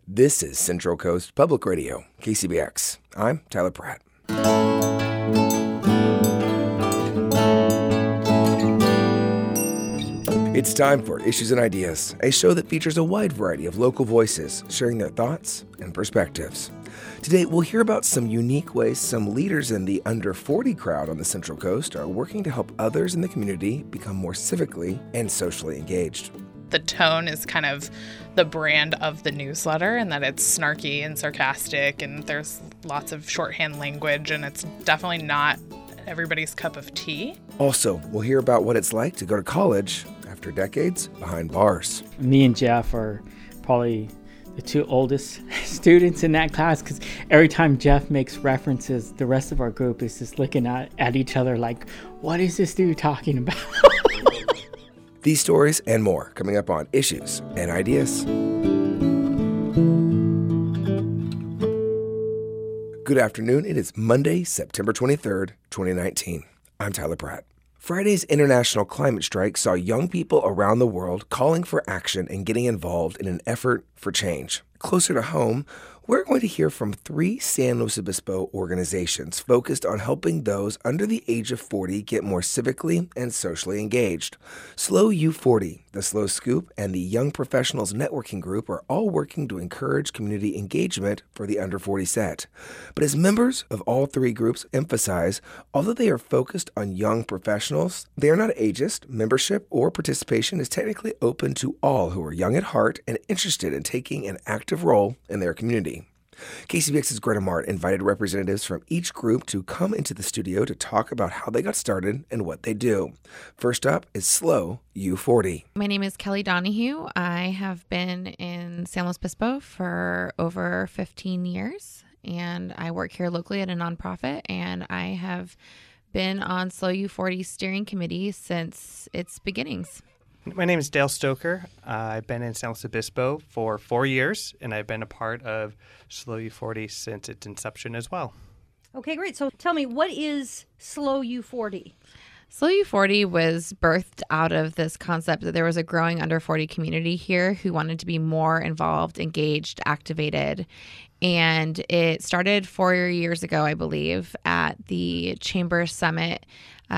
This is Central Coast Public Radio, KCBX. I'm Tyler Pratt. It's time for Issues and Ideas, a show that features a wide variety of local voices sharing their thoughts and perspectives. Today, we'll hear about some unique ways some leaders in the under 40 crowd on the Central Coast are working to help others in the community become more civically and socially engaged. The tone is kind of the brand of the newsletter, and that it's snarky and sarcastic, and there's lots of shorthand language, and it's definitely not everybody's cup of tea. Also, we'll hear about what it's like to go to college after decades behind bars. Me and Jeff are probably the two oldest students in that class, because every time Jeff makes references, the rest of our group is just looking at each other like, what is this dude talking about? These stories and more coming up on Issues and Ideas. Good afternoon. It is Monday, September 23rd, 2019. I'm Tyler Pratt. Friday's International Climate Strike saw young people around the world calling for action and getting involved in an effort for change. Closer to home, we're going to hear from 3 San Luis Obispo organizations focused on helping those under the age of 40 get more civically and socially engaged. Slow U40, the Slow Scoop, and the Young Professionals Networking Group are all working to encourage community engagement for the under 40 set. But as members of all 3 groups emphasize, although they are focused on young professionals, they are not ageist. Membership or participation is technically open to all who are young at heart and interested in taking an active role in their community. KCBX's Greta Mart invited representatives from each group to come into the studio to talk about how they got started and what they do. First up is Slow U40. My name is Kelly Donahue. I have been in San Luis Obispo for over 15 years, and I work here locally at a nonprofit, and I have been on Slow U40 steering committee since its beginnings. My name is Dale Stoker. I've been in San Luis Obispo for 4 years, and I've been a part of Slow U40 since its inception as well. Okay, great. So tell me, what is Slow U40? Slow U40 was birthed out of this concept that there was a growing under 40 community here who wanted to be more involved, engaged, activated. And it started 4 years ago, I believe, at the Chamber Summit.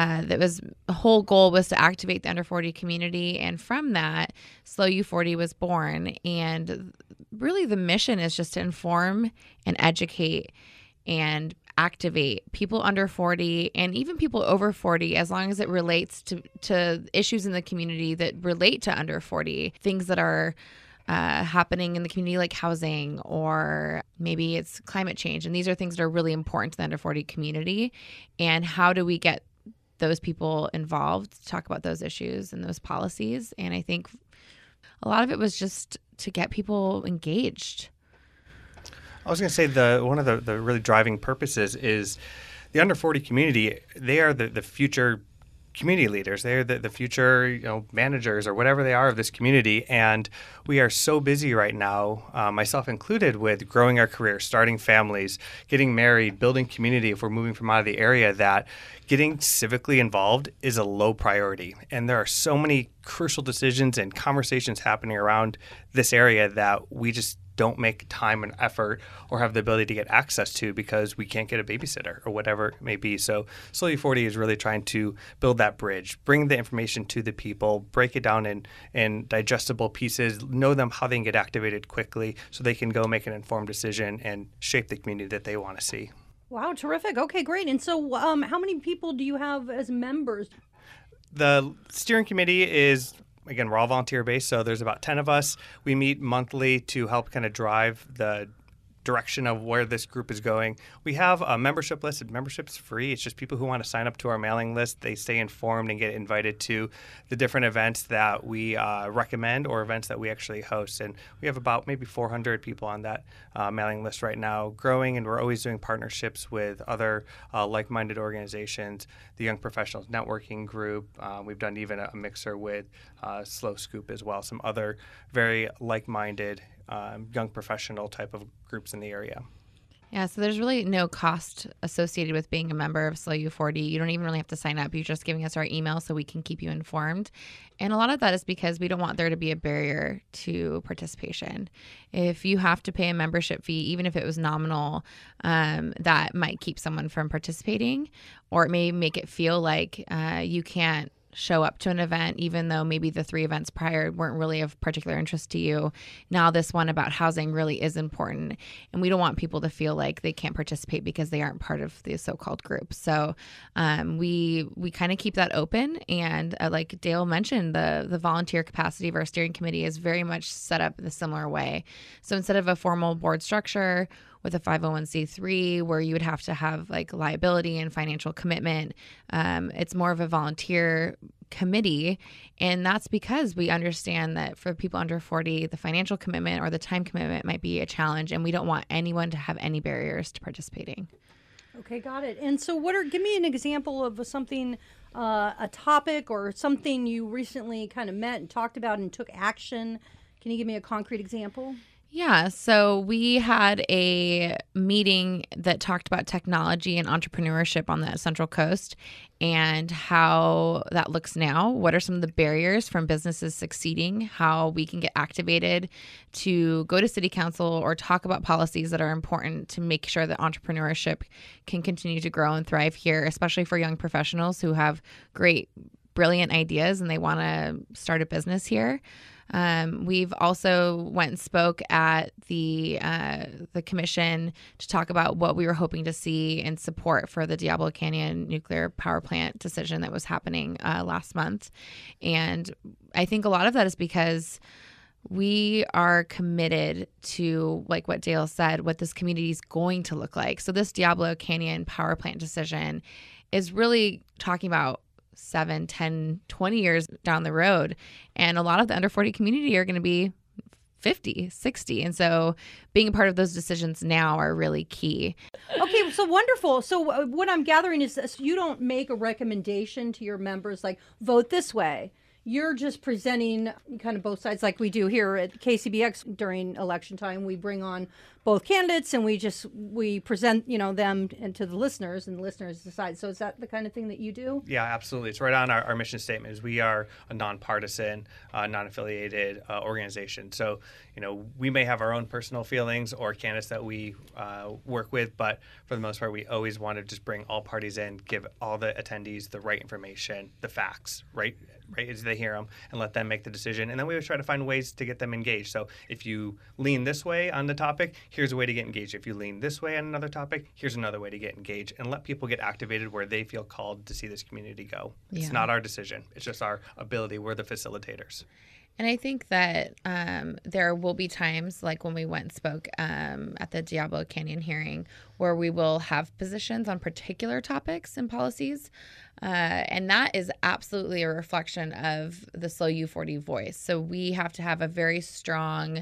The whole goal was to activate the under 40 community. And from that, Slow U40 was born. And really the mission is just to inform and educate and activate people under 40 and even people over 40, as long as it relates to issues in the community that relate to under 40, things that are happening in the community, like housing, or maybe it's climate change. And these are things that are really important to the under 40 community. And how do we get those people involved to talk about those issues and those policies? And I think a lot of it was just to get people engaged. I was going to say one of the really driving purposes is the under 40 community. They are the future community leaders. They're the future managers or whatever they are of this community. And we are so busy right now, myself included, with growing our careers, starting families, getting married, building community if we're moving from out of the area, that getting civically involved is a low priority. And there are so many crucial decisions and conversations happening around this area that we just don't make time and effort or have the ability to get access to because we can't get a babysitter or whatever it may be. So Slow U40 is really trying to build that bridge, bring the information to the people, break it down in digestible pieces, know them how they can get activated quickly so they can go make an informed decision and shape the community that they want to see. Wow, terrific. Okay, great. And so how many people do you have as members? The steering committee is, again, we're all volunteer-based, so there's about 10 of us. We meet monthly to help kind of drive the direction of where this group is going. We have a membership list. Membership's free. It's just people who want to sign up to our mailing list. They stay informed and get invited to the different events that we recommend or events that we actually host. And we have about maybe 400 people on that mailing list right now, growing, and we're always doing partnerships with other like-minded organizations, the Young Professionals Networking Group. We've done even a mixer with Slow Scoop as well, some other very like-minded young professional type of groups in the area. Yeah, so there's really no cost associated with being a member of SLO U40. You don't even really have to sign up. You're just giving us our email so we can keep you informed. And a lot of that is because we don't want there to be a barrier to participation. If you have to pay a membership fee, even if it was nominal, that might keep someone from participating, or it may make it feel like you can't show up to an event, even though maybe the 3 events prior weren't really of particular interest to you. Now this one about housing really is important, and we don't want people to feel like they can't participate because they aren't part of the so-called group. So we kind of keep that open, and like Dale mentioned, the volunteer capacity of our steering committee is very much set up in a similar way. So instead of a formal board structure with a 501c3 where you would have to have like liability and financial commitment, it's more of a volunteer committee. And that's because we understand that for people under 40, the financial commitment or the time commitment might be a challenge, and we don't want anyone to have any barriers to participating. Okay, got it. And so give me an example of something, a topic or something you recently kind of met and talked about and took action. Can you give me a concrete example? Yeah, so we had a meeting that talked about technology and entrepreneurship on the Central Coast and how that looks now. What are some of the barriers from businesses succeeding? How we can get activated to go to city council or talk about policies that are important to make sure that entrepreneurship can continue to grow and thrive here, especially for young professionals who have great, brilliant ideas and they want to start a business here. We've also went and spoke at the commission to talk about what we were hoping to see in support for the Diablo Canyon nuclear power plant decision that was happening last month. And I think a lot of that is because we are committed to, like what Dale said, what this community is going to look like. So this Diablo Canyon power plant decision is really talking about 7, 10, 20 years down the road. And a lot of the under 40 community are going to be 50, 60. And so being a part of those decisions now are really key. Okay, so wonderful. So what I'm gathering is this, you don't make a recommendation to your members like vote this way. You're just presenting kind of both sides like we do here at KCBX during election time. We bring on both candidates and we present, them and to the listeners, and the listeners decide. So is that the kind of thing that you do? Yeah, absolutely. It's right on our mission statement. Is we are a nonpartisan, non-affiliated organization. So, we may have our own personal feelings or candidates that we work with, but for the most part, we always want to just bring all parties in, give all the attendees the right information, the facts, right as they hear them, and let them make the decision. And then we always try to find ways to get them engaged. So if you lean this way on the topic, here's a way to get engaged. If you lean this way on another topic, here's another way to get engaged, and let people get activated where they feel called to see this community go. It's not our decision. It's just our ability. We're the facilitators. And I think that there will be times like when we went and spoke at the Diablo Canyon hearing where we will have positions on particular topics and policies. And that is absolutely a reflection of the SLO U40 voice. So we have to have a very strong,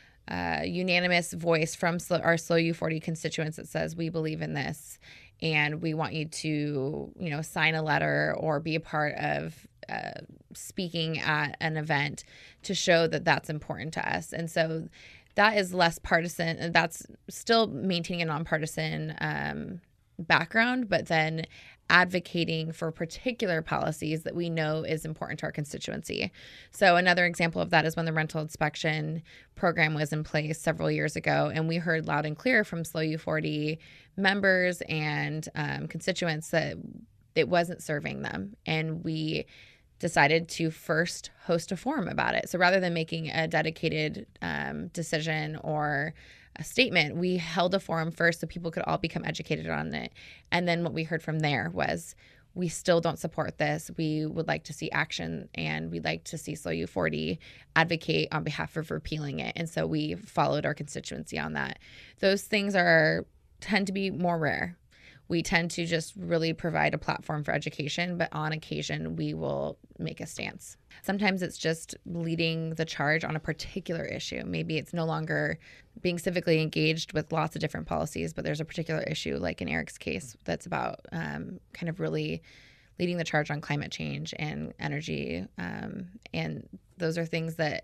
unanimous voice from our SLO U40 constituents that says we believe in this and we want you to, sign a letter or be a part of speaking at an event to show that that's important to us. And so that is less partisan, and that's still maintaining a nonpartisan background, but then advocating for particular policies that we know is important to our constituency. So another example of that is when the rental inspection program was in place several years ago, and we heard loud and clear from SLO U40 members and constituents that it wasn't serving them. And we decided to first host a forum about it. So rather than making a dedicated decision or a statement, we held a forum first so people could all become educated on it. And then what we heard from there was, we still don't support this. We would like to see action, and we'd like to see SLO U40 advocate on behalf of repealing it. And so we followed our constituency on that. Those things tend to be more rare. We tend to just really provide a platform for education, but on occasion, we will make a stance. Sometimes it's just leading the charge on a particular issue. Maybe it's no longer being civically engaged with lots of different policies, but there's a particular issue, like in Eric's case, that's about kind of really leading the charge on climate change and energy. And those are things that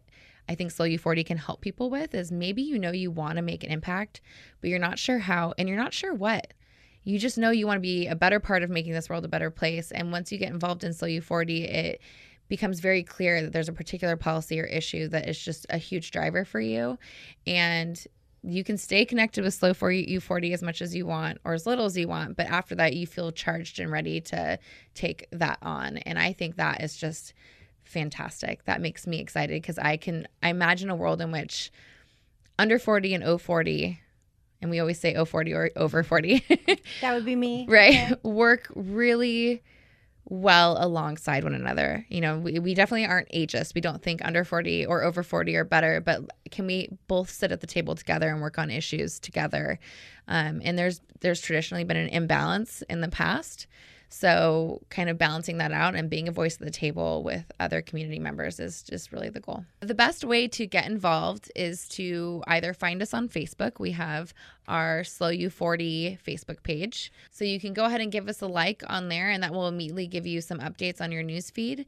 I think Slow U40 can help people with is maybe you want to make an impact, but you're not sure how and you're not sure what. You just know you want to be a better part of making this world a better place. And once you get involved in Slow U40, it becomes very clear that there's a particular policy or issue that is just a huge driver for you. And you can stay connected with Slow U40 as much as you want or as little as you want. But after that, you feel charged and ready to take that on. And I think that is just fantastic. That makes me excited because I imagine a world in which under 40 and 040, and we always say 040 or over 40. That would be me. Right. Okay. Work really well alongside one another. We definitely aren't ageist. We don't think under 40 or over 40 are better, but can we both sit at the table together and work on issues together? And there's traditionally been an imbalance in the past. So kind of balancing that out and being a voice at the table with other community members is just really the goal. The best way to get involved is to either find us on Facebook. We have our Slow U40 Facebook page. So you can go ahead and give us a like on there, and that will immediately give you some updates on your news feed.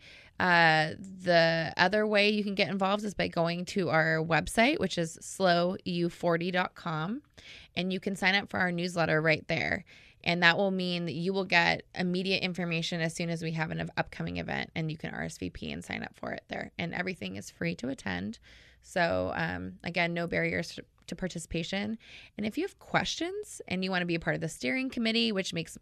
The other way you can get involved is by going to our website, which is slowU40.com, and you can sign up for our newsletter right there. And that will mean that you will get immediate information as soon as we have an upcoming event, and you can RSVP and sign up for it there. And everything is free to attend. So again, no barriers to participation. And if you have questions and you want to be a part of the steering committee, which makes,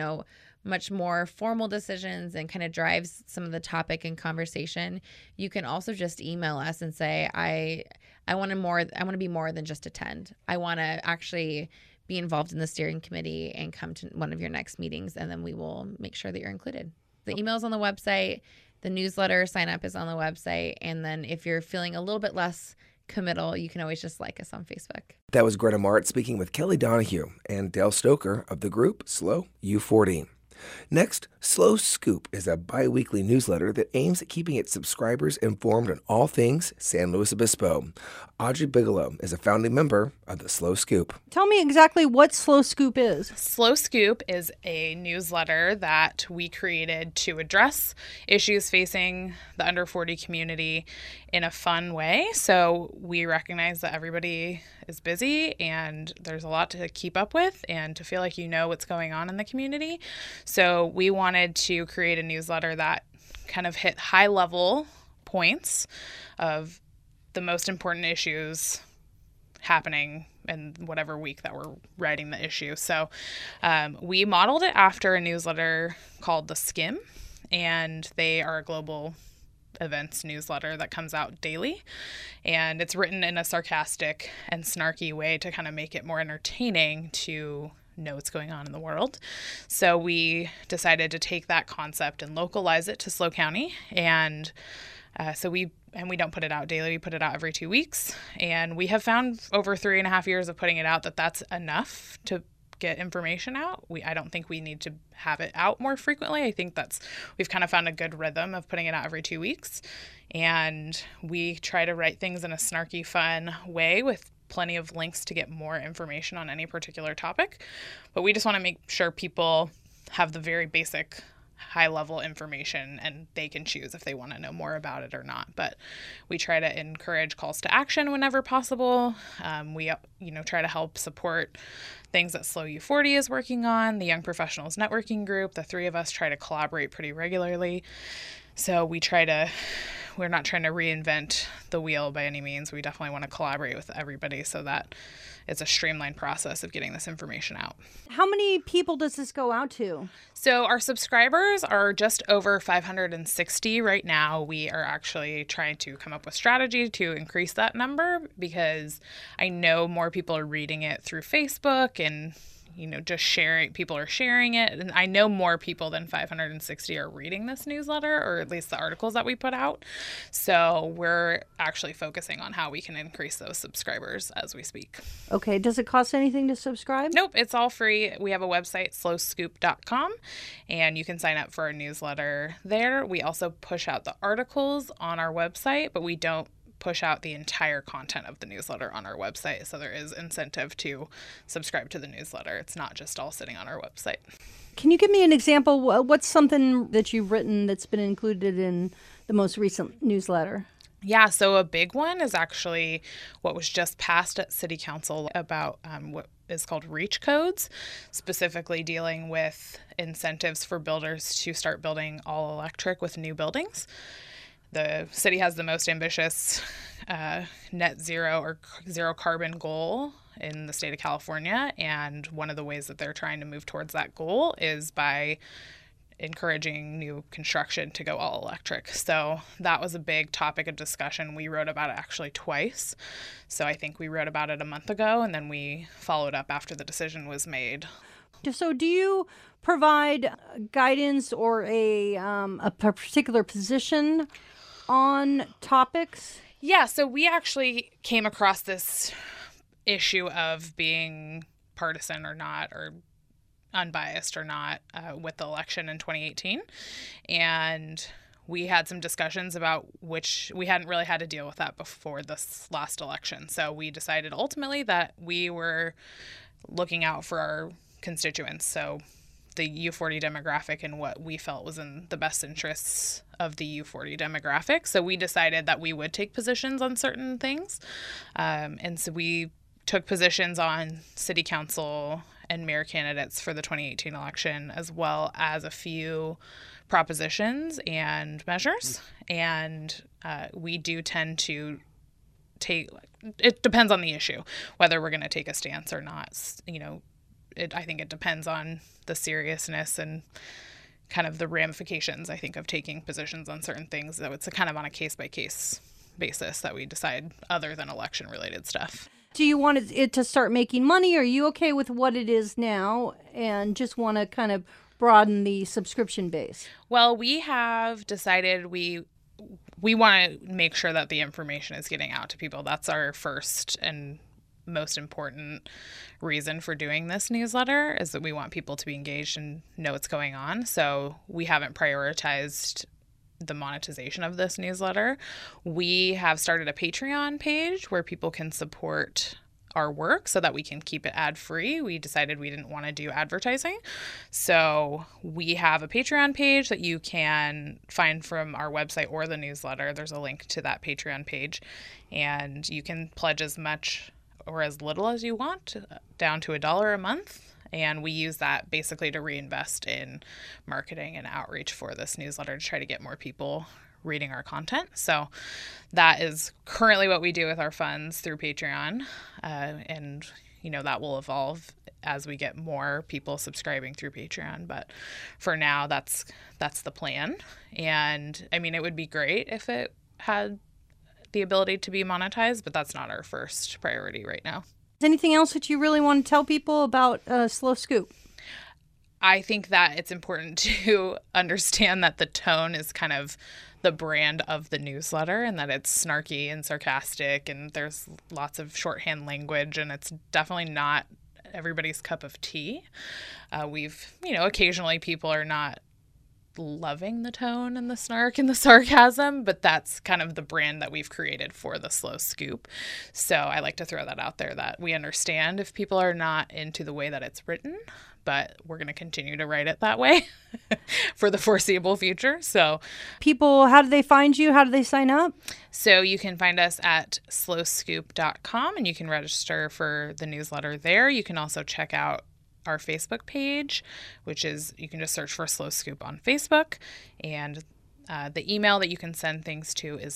much more formal decisions and kind of drives some of the topic and conversation, you can also just email us and say, I want to be more than just attend. I want to actually be involved in the steering committee and come to one of your next meetings, and then we will make sure that you're included. The email's on the website, the newsletter sign up is on the website, and then if you're feeling a little bit less committal, you can always just like us on Facebook. That was Greta Mart speaking with Kelly Donahue and Dale Stoker of the group Slow U40. Next, Slow Scoop is a bi-weekly newsletter that aims at keeping its subscribers informed on all things San Luis Obispo. Audrey Bigelow is a founding member of the Slow Scoop. Tell me exactly what Slow Scoop is. Slow Scoop is a newsletter that we created to address issues facing the under 40 community in a fun way. So we recognize that everybody is busy and there's a lot to keep up with and to feel like you know what's going on in the community. So we wanted to create a newsletter that kind of hit high-level points of the most important issues happening in whatever week that we're writing the issue. So we modeled it after a newsletter called The Skim, and they are a global events newsletter that comes out daily, and it's written in a sarcastic and snarky way to kind of make it more entertaining to know what's going on in the world. So we decided to take that concept and localize it to SLO County, and we don't put it out daily. We put it out every 2 weeks, and we have found over 3.5 years of putting it out that that's enough to get information out. I don't think we need to have it out more frequently. I think we've kind of found a good rhythm of putting it out every 2 weeks, and we try to write things in a snarky, fun way with plenty of links to get more information on any particular topic. But we just want to make sure people have the very basic high-level information and they can choose if they want to know more about it or not. But we try to encourage calls to action whenever possible. We try to help support things that Slow U40 is working on, the Young Professionals Networking Group. The three of us try to collaborate pretty regularly. So we're not trying to reinvent the wheel by any means. We definitely want to collaborate with everybody so that it's a streamlined process of getting this information out. How many people does this go out to? So our subscribers are just over 560 right now. We are actually trying to come up with strategy to increase that number because I know more people are reading it through Facebook and just sharing, people are sharing it. And I know more people than 560 are reading this newsletter, or at least the articles that we put out. So we're actually focusing on how we can increase those subscribers as we speak. Okay. Does it cost anything to subscribe? Nope. It's all free. We have a website, slowscoop.com, and you can sign up for a newsletter there. We also push out the articles on our website, but we don't push out the entire content of the newsletter on our website. So there is incentive to subscribe to the newsletter. It's not just all sitting on our website. Can you give me an example? What's something that you've written that's been included in the most recent newsletter? Yeah, so a big one is actually what was just passed at City Council about what is called REACH codes, specifically dealing with incentives for builders to start building all electric with new buildings. The city has the most ambitious net zero or zero carbon goal in the state of California, and one of the ways that they're trying to move towards that goal is by encouraging new construction to go all electric. So that was a big topic of discussion. We wrote about it actually twice. So I think we wrote about it a month ago, and then we followed up after the decision was made. So do you provide guidance or a particular position on topics? Yeah, so we actually came across this issue of being partisan or not, or unbiased or not, with the election in 2018. And we had some discussions about which we hadn't really had to deal with that before this last election. So we decided ultimately that we were looking out for our constituents. So the U40 demographic and what we felt was in the best interests of the U40 demographic. So we decided that we would take positions on certain things. And so we took positions on city council and mayor candidates for the 2018 election, as well as a few propositions and measures. And we do tend to take, it depends on the issue, whether we're going to take a stance or not. You know, I think it depends on the seriousness and kind of the ramifications, I think, of taking positions on certain things. So it's a kind of on a case-by-case basis that we decide, other than election-related stuff. Do you want it to start making money? Are you okay with what it is now and just want to kind of broaden the subscription base? Well, we have decided we want to make sure that the information is getting out to people. That's our first and most important reason for doing this newsletter, is that we want people to be engaged and know what's going on. So we haven't prioritized the monetization of this newsletter. We have started a Patreon page where people can support our work so that we can keep it ad-free. We decided we didn't want to do advertising. So we have a Patreon page that you can find from our website or the newsletter. There's a link to that Patreon page, and you can pledge as much or as little as you want, down to $1 a month. And we use that basically to reinvest in marketing and outreach for this newsletter to try to get more people reading our content. So that is currently what we do with our funds through Patreon. And, you know, that will evolve as we get more people subscribing through Patreon. But for now, that's the plan. And I mean, it would be great if it had the ability to be monetized, but that's not our first priority right now. Anything else that you really want to tell people about Slow Scoop? I think that it's important to understand that the tone is kind of the brand of the newsletter, and that it's snarky and sarcastic, and there's lots of shorthand language, and it's definitely not everybody's cup of tea. Occasionally people are not loving the tone and the snark and the sarcasm, but that's kind of the brand that we've created for the Slow Scoop. So I like to throw that out there, that we understand if people are not into the way that it's written, but we're going to continue to write it that way for the foreseeable future. So people, how do they find you? How do they sign up? So you can find us at slowscoop.com, and you can register for the newsletter there. You can also check out our Facebook page, which is, you can just search for Slow Scoop on Facebook, and the email that you can send things to is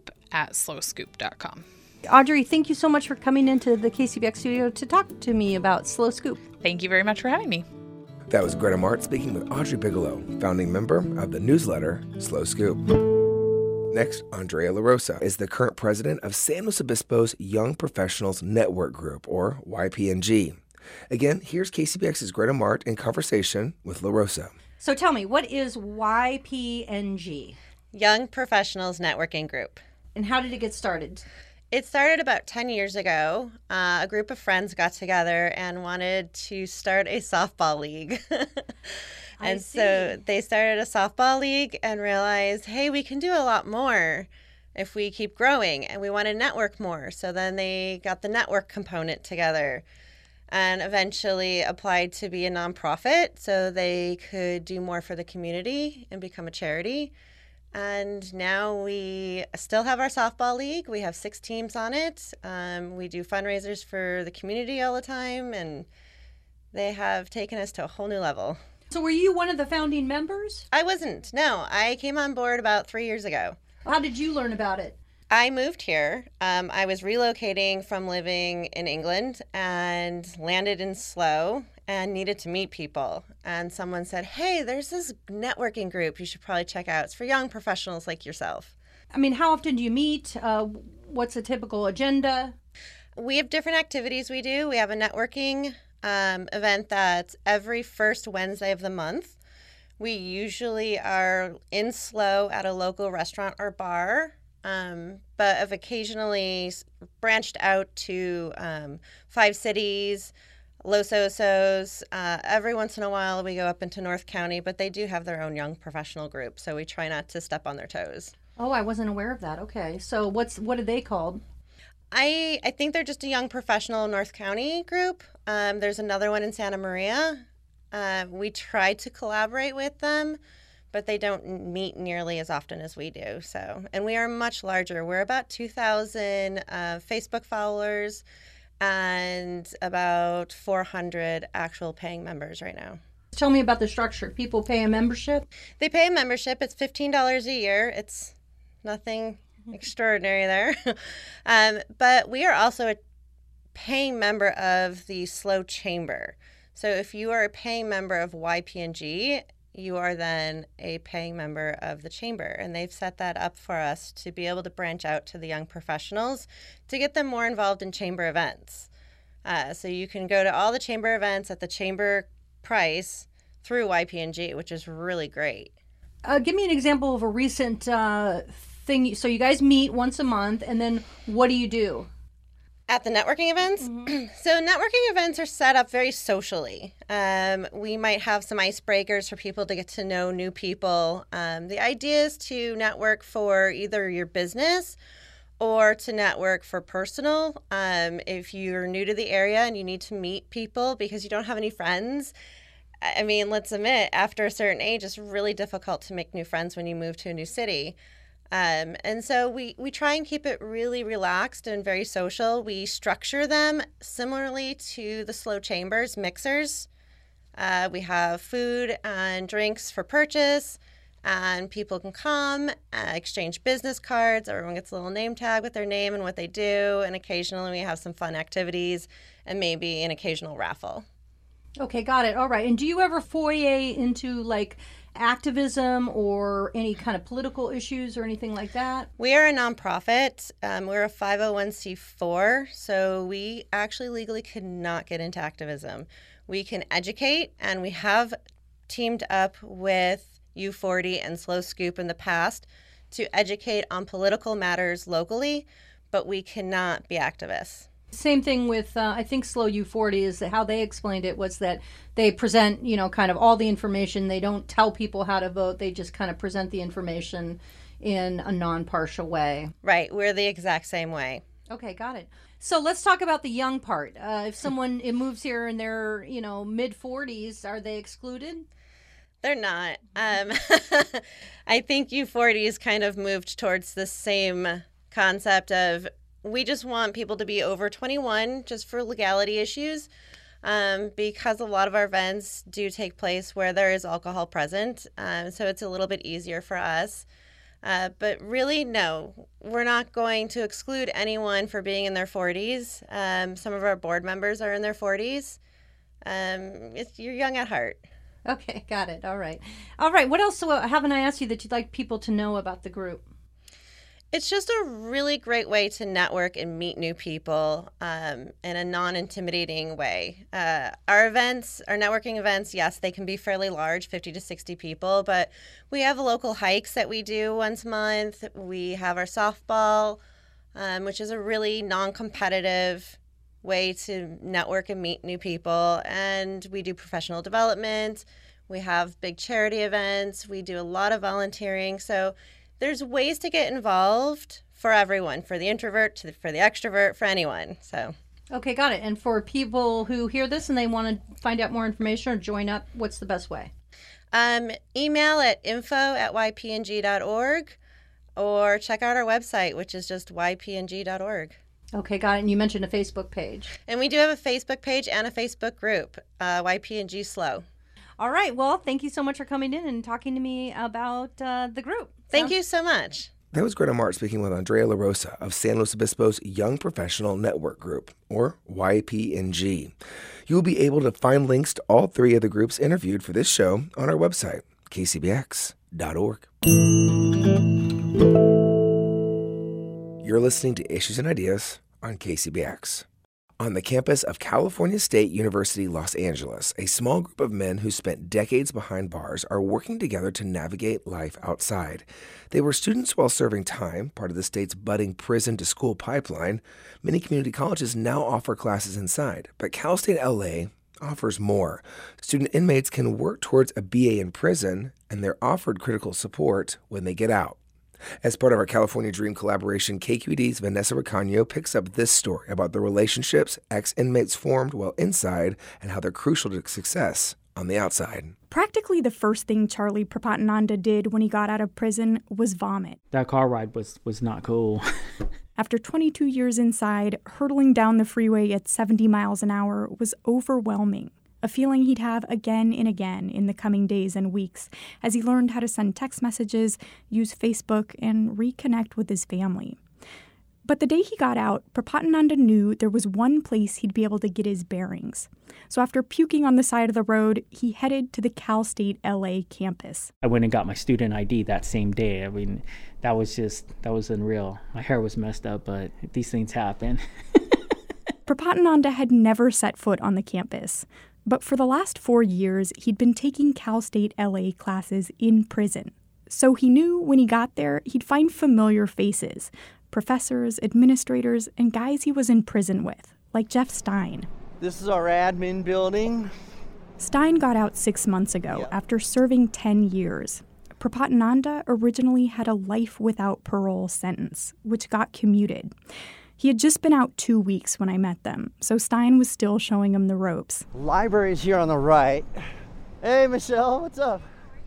scoop@slowscoop.com. Audrey, thank you so much for coming into the KCBX studio to talk to me about Slow Scoop. Thank you very much for having me. That was Greta Mart speaking with Audrey Bigelow, founding member of the newsletter Slow Scoop. Next, Andrea LaRosa is the current president of San Luis Obispo's Young Professionals Network Group, or YPNG. Again, here's KCBX's Greta Mart in conversation with LaRosa. So tell me, what is YPNG? Young Professionals Networking Group. And how did it get started? It started about 10 years ago. A group of friends got together and wanted to start a softball league. And so they started a softball league and realized, hey, we can do a lot more if we keep growing, and we want to network more. So then they got the network component together and eventually applied to be a nonprofit so they could do more for the community and become a charity. And now we still have our softball league. We have 6 teams on it. We do fundraisers for the community all the time, and they have taken us to a whole new level. So were you one of the founding members? I wasn't. No, I came on board about 3 years ago. How did you learn about it? I moved here. I was relocating from living in England and landed in SLO and needed to meet people. And someone said, hey, there's this networking group you should probably check out. It's for young professionals like yourself. I mean, how often do you meet? What's a typical agenda? We have different activities we do. We have a networking event that's every first Wednesday of the month. We usually are in SLO at a local restaurant or bar. But have occasionally branched out to 5 cities, Los Osos. Every once in a while we go up into North County, but they do have their own young professional group, so we try not to step on their toes. Oh, I wasn't aware of that. Okay, so what are they called? I think they're just a young professional North County group. There's another one in Santa Maria. We try to collaborate with them, but they don't meet nearly as often as we do. So, and we are much larger. We're about 2,000 Facebook followers and about 400 actual paying members right now. Tell me about the structure. People pay a membership? They pay a membership. It's $15 a year. It's nothing extraordinary there. But we are also a paying member of the SLO Chamber. So if you are a paying member of YPNG, you are then a paying member of the chamber, and they've set that up for us to be able to branch out to the young professionals to get them more involved in chamber events. So you can go to all the chamber events at the chamber price through YPNG, which is really great. Give me an example of a recent thing. So you guys meet once a month, and then what do you do? At the networking events? Mm-hmm. So networking events are set up very socially. We might have some icebreakers for people to get to know new people. The idea is to network for either your business or to network for personal. If you're new to the area and you need to meet people because you don't have any friends, I mean, let's admit, after a certain age, it's really difficult to make new friends when you move to a new city. And so we try and keep it really relaxed and very social. We structure them similarly to the SLO Chambers mixers. We have food and drinks for purchase, and people can come, exchange business cards. Everyone gets a little name tag with their name and what they do, and occasionally we have some fun activities and maybe an occasional raffle. Okay, got it. All right. And do you ever foray into like activism or any kind of political issues or anything like that? We are a nonprofit. We're a 501c4, so we actually legally could not get into activism. We can educate, and we have teamed up with U40 and SLO Scoop in the past to educate on political matters locally, but we cannot be activists. Same thing with, I think SLO U40 is how they explained it was that they present, kind of all the information. They don't tell people how to vote. They just kind of present the information in a non-partial way. Right. We're the exact same way. Okay, got it. So let's talk about the young part. If someone moves here in their, mid-40s, are they excluded? They're not. I think U40 has kind of moved towards the same concept of we just want people to be over 21 just for legality issues, because a lot of our events do take place where there is alcohol present, so it's a little bit easier for us. But really, no, we're not going to exclude anyone for being in their 40s. Some of our board members are in their 40s. You're young at heart. Okay, got it. All right. What else haven't I asked you that you'd like people to know about the group? It's just a really great way to network and meet new people in a non-intimidating way. Our networking events, yes, they can be fairly large, 50 to 60 people, but we have local hikes that we do once a month. We have our softball, which is a really non-competitive way to network and meet new people. And we do professional development. We have big charity events. We do a lot of volunteering. So there's ways to get involved for everyone, for the introvert, for the extrovert, for anyone. So, okay, got it. And for people who hear this and they want to find out more information or join up, what's the best way? Email at info@ypng.org or check out our website, which is just ypng.org. Okay, got it. And you mentioned a Facebook page. And we do have a Facebook page and a Facebook group, YPNG SLO. All right. Well, thank you so much for coming in and talking to me about the group. Thank you so much. That was Greta Mart speaking with Andrea LaRosa of San Luis Obispo's Young Professional Network Group, or YPNG. You will be able to find links to all three of the groups interviewed for this show on our website, kcbx.org. You're listening to Issues and Ideas on KCBX. On the campus of California State University, Los Angeles, a small group of men who spent decades behind bars are working together to navigate life outside. They were students while serving time, part of the state's budding prison-to-school pipeline. Many community colleges now offer classes inside, but Cal State LA offers more. Student inmates can work towards a BA in prison, and they're offered critical support when they get out. As part of our California Dream collaboration, KQED's Vanessa Ricano picks up this story about the relationships ex-inmates formed while inside and how they're crucial to success on the outside. Practically the first thing Charlie Prapatananda did when he got out of prison was vomit. That car ride was not cool. After 22 years inside, hurtling down the freeway at 70 miles an hour was overwhelming. A feeling he'd have again and again in the coming days and weeks as he learned how to send text messages, use Facebook, and reconnect with his family. But the day he got out, Prapatananda knew there was one place he'd be able to get his bearings. So after puking on the side of the road, he headed to the Cal State LA campus. I went and got my student ID that same day. I mean, that was unreal. My hair was messed up, but these things happen. Prapatananda had never set foot on the campus. But for the last 4 years, he'd been taking Cal State LA classes in prison. So he knew when he got there, he'd find familiar faces, professors, administrators, and guys he was in prison with, like Jeff Stein. This is our admin building. Stein got out 6 months ago after serving 10 years. Prapatananda originally had a life without parole sentence, which got commuted. He had just been out 2 weeks when I met them, so Stein was still showing him the ropes. Library's here on the right. Hey, Michelle, what's up?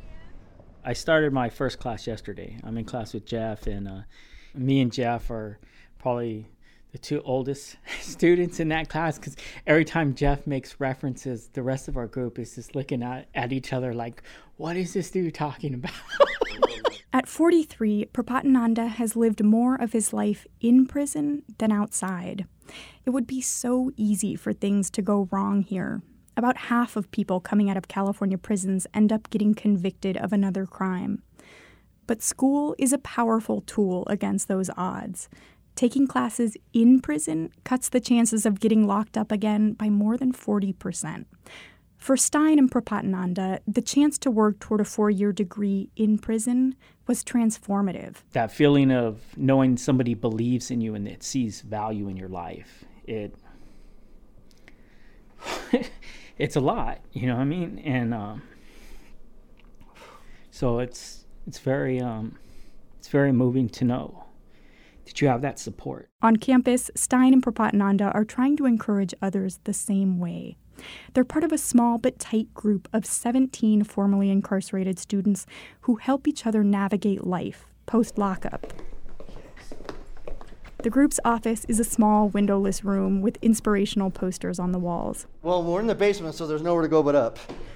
I started my first class yesterday. I'm in class with Jeff, and me and Jeff are probably the two oldest students in that class, because every time Jeff makes references, the rest of our group is just looking at each other like, what is this dude talking about? At 43, Prapatananda has lived more of his life in prison than outside. It would be so easy for things to go wrong here. About half of people coming out of California prisons end up getting convicted of another crime. But school is a powerful tool against those odds. Taking classes in prison cuts the chances of getting locked up again by more than 40%. For Stein and Prapatananda, the chance to work toward a 4-year degree in prison was transformative. That feeling of knowing somebody believes in you and that sees value in your life, it's a lot, you know what I mean? And so it's very moving to know that you have that support. On campus, Stein and Prapatananda are trying to encourage others the same way. They're part of a small but tight group of 17 formerly incarcerated students who help each other navigate life post-lockup. The group's office is a small, windowless room with inspirational posters on the walls. Well, we're in the basement, so there's nowhere to go but up.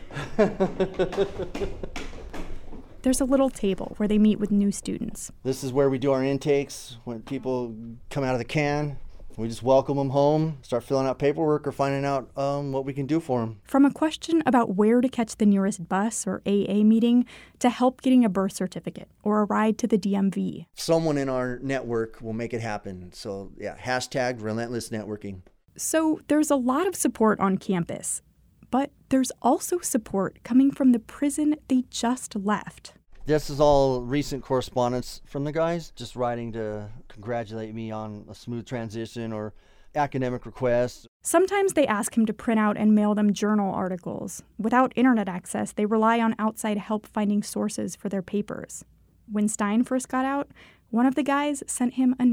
There's a little table where they meet with new students. This is where we do our intakes. When people come out of the can, we just welcome them home, start filling out paperwork or finding out what we can do for them. From a question about where to catch the nearest bus or AA meeting to help getting a birth certificate or a ride to the DMV. Someone in our network will make it happen. So yeah, hashtag relentless networking. So there's a lot of support on campus, but there's also support coming from the prison they just left. This is all recent correspondence from the guys, just writing to congratulate me on a smooth transition or academic requests. Sometimes they ask him to print out and mail them journal articles. Without internet access, they rely on outside help finding sources for their papers. When Stein first got out, one of the guys sent him a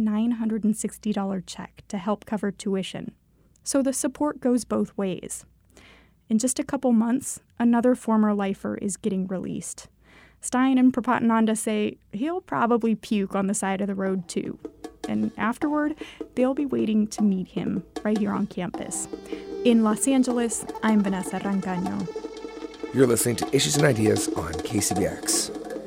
$960 check to help cover tuition. So the support goes both ways. In just a couple months, another former lifer is getting released. Stein and Prapatananda say he'll probably puke on the side of the road too. And afterward, they'll be waiting to meet him right here on campus. In Los Angeles, I'm Vanessa Rancaño. You're listening to Issues and Ideas on KCBX.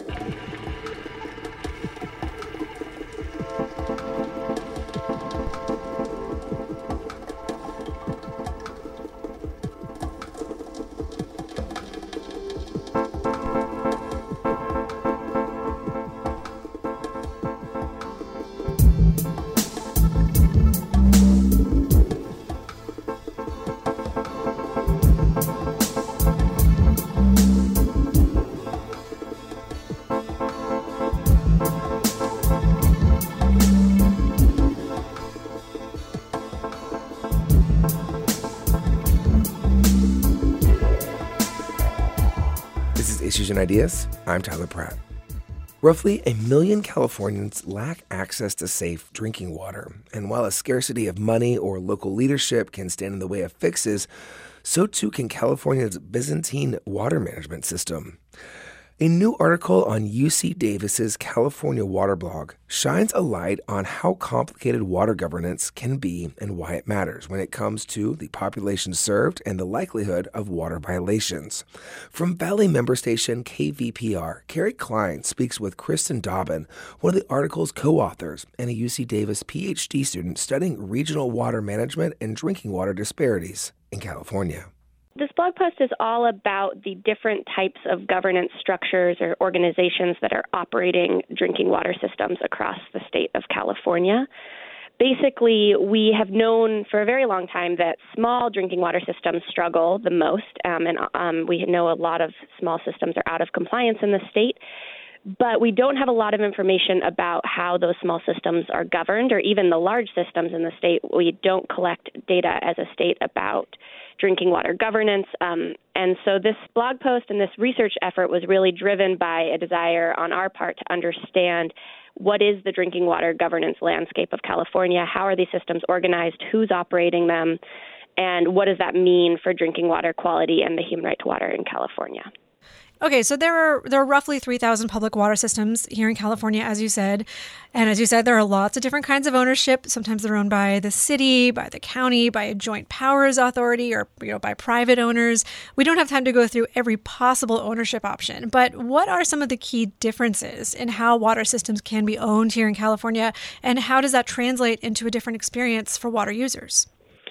Issues and Ideas, I'm Tyler Pratt. Roughly 1 million Californians lack access to safe drinking water, and while a scarcity of money or local leadership can stand in the way of fixes, so too can California's Byzantine water management system. A new article on UC Davis's California Water blog shines a light on how complicated water governance can be and why it matters when it comes to the population served and the likelihood of water violations. From Valley member station KVPR, Carrie Klein speaks with Kristen Dobbin, one of the article's co-authors and a UC Davis PhD student studying regional water management and drinking water disparities in California. This blog post is all about the different types of governance structures or organizations that are operating drinking water systems across the state of California. Basically, we have known for a very long time that small drinking water systems struggle the most, and we know a lot of small systems are out of compliance in the state. But we don't have a lot of information about how those small systems are governed, or even the large systems in the state. We don't collect data as a state about drinking water governance. And so this blog post and this research effort was really driven by a desire on our part to understand what is the drinking water governance landscape of California, how are these systems organized, who's operating them, and what does that mean for drinking water quality and the human right to water in California. Okay, so there are roughly 3,000 public water systems here in California, as you said. And as you said, there are lots of different kinds of ownership. Sometimes they're owned by the city, by the county, by a joint powers authority, or by private owners. We don't have time to go through every possible ownership option. But what are some of the key differences in how water systems can be owned here in California? And how does that translate into a different experience for water users?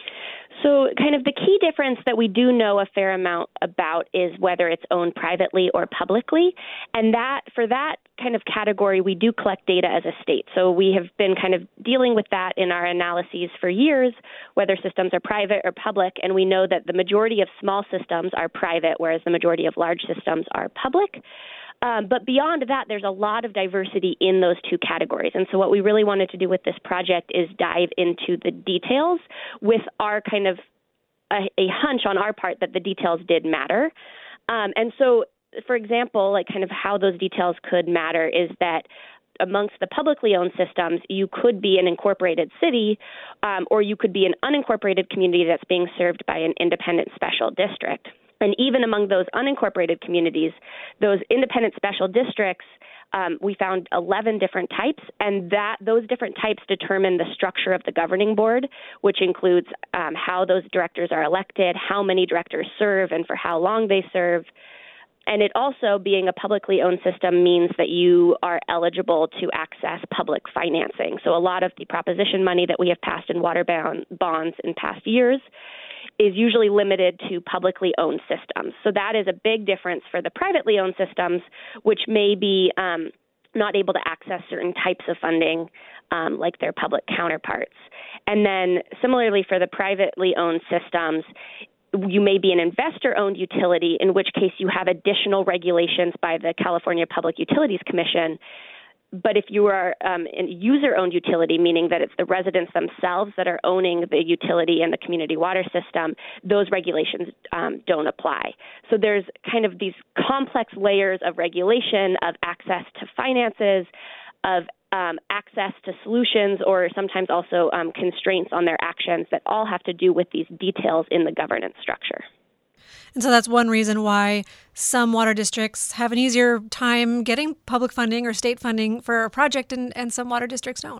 So kind of the key difference that we do know a fair amount about is whether it's owned privately or publicly. And that for that kind of category, we do collect data as a state. So we have been kind of dealing with that in our analyses for years, whether systems are private or public. And we know that the majority of small systems are private, whereas the majority of large systems are public. But beyond that, there's a lot of diversity in those two categories. And so what we really wanted to do with this project is dive into the details with our kind of a hunch on our part that the details did matter. And so, for example, like kind of how those details could matter is that amongst the publicly owned systems, you could be an incorporated city, or you could be an unincorporated community that's being served by an independent special district. And even among those unincorporated communities, those independent special districts, we found 11 different types, and those different types determine the structure of the governing board, which includes how those directors are elected, how many directors serve, and for how long they serve. And it also, being a publicly owned system, means that you are eligible to access public financing. So a lot of the proposition money that we have passed in water bonds in past years is usually limited to publicly owned systems. So that is a big difference for the privately owned systems, which may be not able to access certain types of funding like their public counterparts. And then similarly for the privately owned systems, you may be an investor-owned utility, in which case you have additional regulations by the California Public Utilities Commission. But if you are a user-owned utility, meaning that it's the residents themselves that are owning the utility and the community water system, those regulations don't apply. So there's kind of these complex layers of regulation, of access to finances, of access to solutions, or sometimes also constraints on their actions that all have to do with these details in the governance structure. And so that's one reason why some water districts have an easier time getting public funding or state funding for a project, and some water districts don't.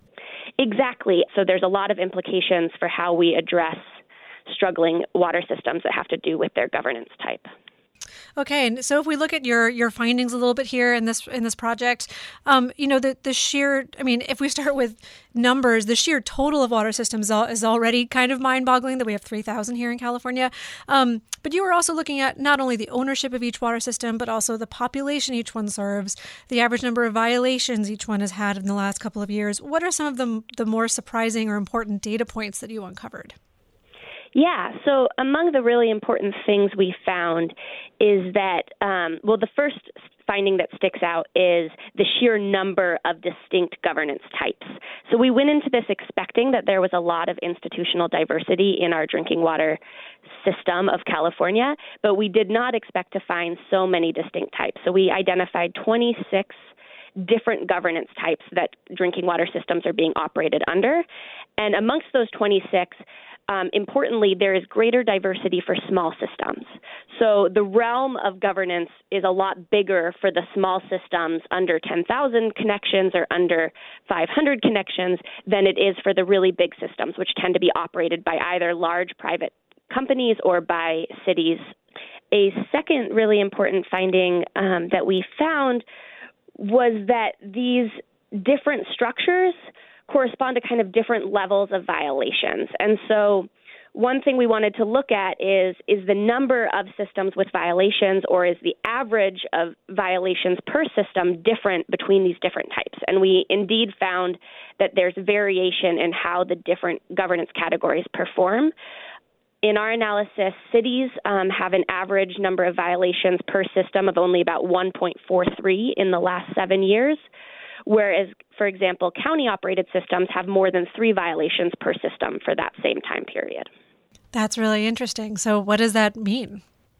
Exactly. So there's a lot of implications for how we address struggling water systems that have to do with their governance type. Okay, and so if we look at your findings a little bit here in this project, the sheer, if we start with numbers, the sheer total of water systems is already kind of mind-boggling that we have 3,000 here in California. But you were also looking at not only the ownership of each water system, but also the population each one serves, the average number of violations each one has had in the last couple of years. What are some of the more surprising or important data points that you uncovered? Yeah, so among the really important things we found is that, the first finding that sticks out is the sheer number of distinct governance types. So we went into this expecting that there was a lot of institutional diversity in our drinking water system of California, but we did not expect to find so many distinct types. So we identified 26 different governance types that drinking water systems are being operated under. And amongst those 26, importantly, there is greater diversity for small systems. So the realm of governance is a lot bigger for the small systems under 10,000 connections or under 500 connections than it is for the really big systems, which tend to be operated by either large private companies or by cities. A second really important finding that we found was that these different structures correspond to kind of different levels of violations. And so one thing we wanted to look at is the number of systems with violations, or is the average of violations per system different between these different types? And we indeed found that there's variation in how the different governance categories perform. In our analysis, cities have an average number of violations per system of only about 1.43 in the last 7 years, whereas, for example, county-operated systems have more than 3 violations per system for that same time period. That's really interesting. So what does that mean?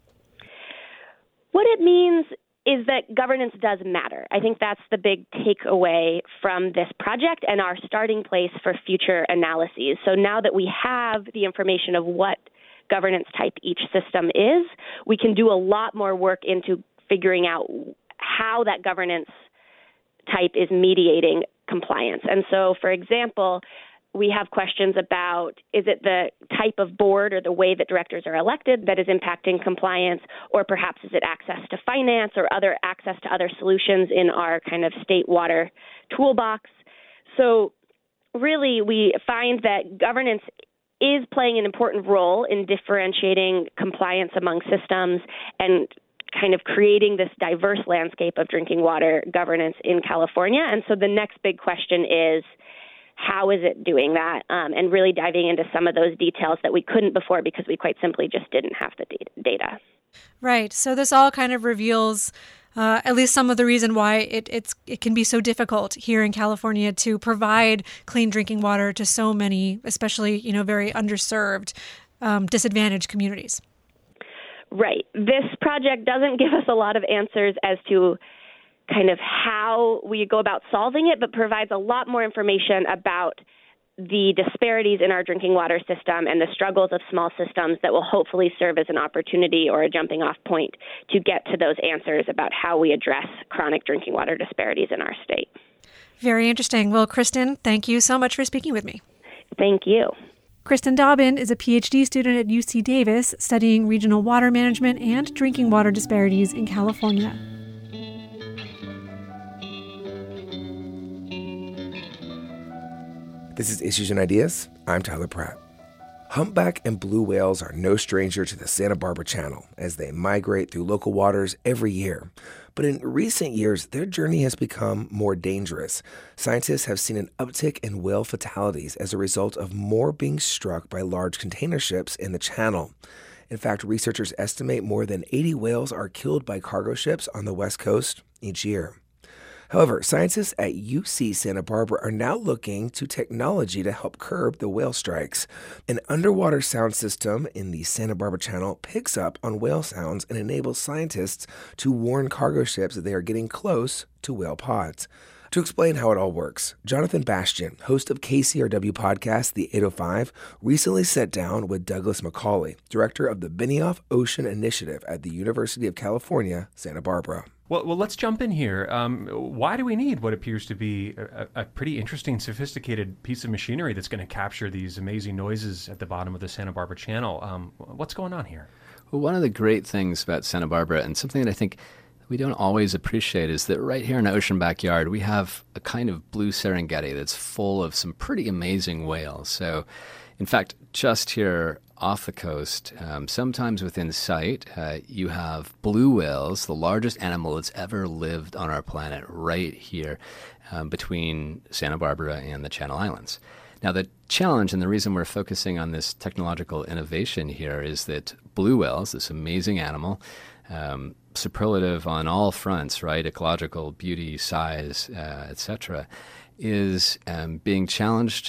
What it means is that governance does matter. I think that's the big takeaway from this project and our starting place for future analyses. So now that we have the information of what governance type each system is, we can do a lot more work into figuring out how that governance type is mediating compliance. And so, for example, we have questions about, is it the type of board or the way that directors are elected that is impacting compliance, or perhaps is it access to finance or other access to other solutions in our kind of state water toolbox? So really, we find that governance is playing an important role in differentiating compliance among systems and kind of creating this diverse landscape of drinking water governance in California. And so the next big question is, how is it doing that? And really diving into some of those details that we couldn't before because we quite simply just didn't have the data. Right. So this all kind of reveals at least some of the reason why it can be so difficult here in California to provide clean drinking water to so many, especially, very underserved, disadvantaged communities. Right. This project doesn't give us a lot of answers as to kind of how we go about solving it, but provides a lot more information about the disparities in our drinking water system and the struggles of small systems that will hopefully serve as an opportunity or a jumping off point to get to those answers about how we address chronic drinking water disparities in our state. Very interesting. Well, Kristen, thank you so much for speaking with me. Thank you. Kristen Dobbin is a PhD student at UC Davis studying regional water management and drinking water disparities in California. This is Issues and Ideas. I'm Tyler Pratt. Humpback and blue whales are no stranger to the Santa Barbara Channel as they migrate through local waters every year. But in recent years, their journey has become more dangerous. Scientists have seen an uptick in whale fatalities as a result of more being struck by large container ships in the channel. In fact, researchers estimate more than 80 whales are killed by cargo ships on the West Coast each year. However, scientists at UC Santa Barbara are now looking to technology to help curb the whale strikes. An underwater sound system in the Santa Barbara Channel picks up on whale sounds and enables scientists to warn cargo ships that they are getting close to whale pods. To explain how it all works, Jonathan Bastian, host of KCRW podcast The 805, recently sat down with Douglas McCauley, director of the Benioff Ocean Initiative at the University of California, Santa Barbara. Well, let's jump in here. Why do we need what appears to be a pretty interesting, sophisticated piece of machinery that's going to capture these amazing noises at the bottom of the Santa Barbara Channel? What's going on here? Well, one of the great things about Santa Barbara, and something that I think we don't always appreciate, is that right here in our ocean backyard, we have a kind of blue Serengeti that's full of some pretty amazing whales. So, in fact, just here off the coast, sometimes within sight, you have blue whales, the largest animal that's ever lived on our planet, right here between Santa Barbara and the Channel Islands. Now, the challenge and the reason we're focusing on this technological innovation here is that blue whales, this amazing animal, superlative on all fronts, right, ecological, beauty, size, etc., is being challenged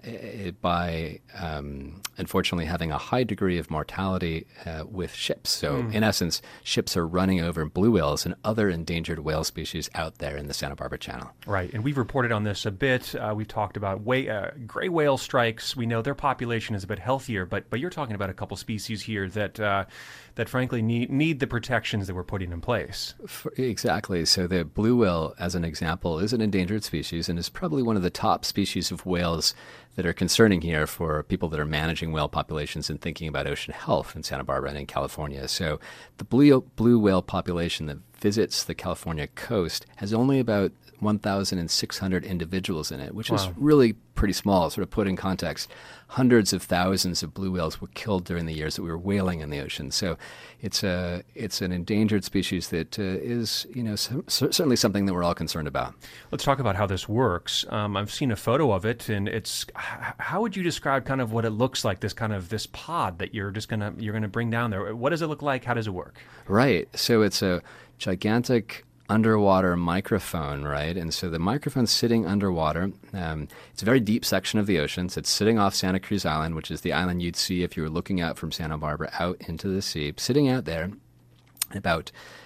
by unfortunately having a high degree of mortality with ships. So in essence, ships are running over blue whales and other endangered whale species out there in the Santa Barbara Channel. Right, and we've reported on this a bit. We've talked about gray whale strikes. We know their population is a bit healthier, but you're talking about a couple species here that frankly need the protections that we're putting in place. Exactly. So the blue whale, as an example, is an endangered species and is probably one of the top species of whales that are concerning here for people that are managing whale populations and thinking about ocean health in Santa Barbara and in California. So the blue whale population that visits the California coast has only about 1,600 individuals in it, which is really pretty small. Sort of put in context, hundreds of thousands of blue whales were killed during the years that we were whaling in the ocean. So it's an endangered species that is certainly something that we're all concerned about. Let's talk about how this works. I've seen a photo of it, and how would you describe kind of what it looks like? This pod that you're gonna bring down there. What does it look like? How does it work? Right. So it's a gigantic underwater microphone, right? And so the microphone's sitting underwater. It's a very deep section of the ocean. So it's sitting off Santa Cruz Island, which is the island you'd see if you were looking out from Santa Barbara out into the sea. Sitting out there, about